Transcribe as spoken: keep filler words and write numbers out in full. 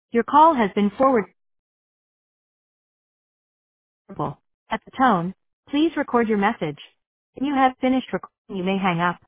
Your call has been forwarded. At the tone, please record your message. When you have finished recording, you may hang up.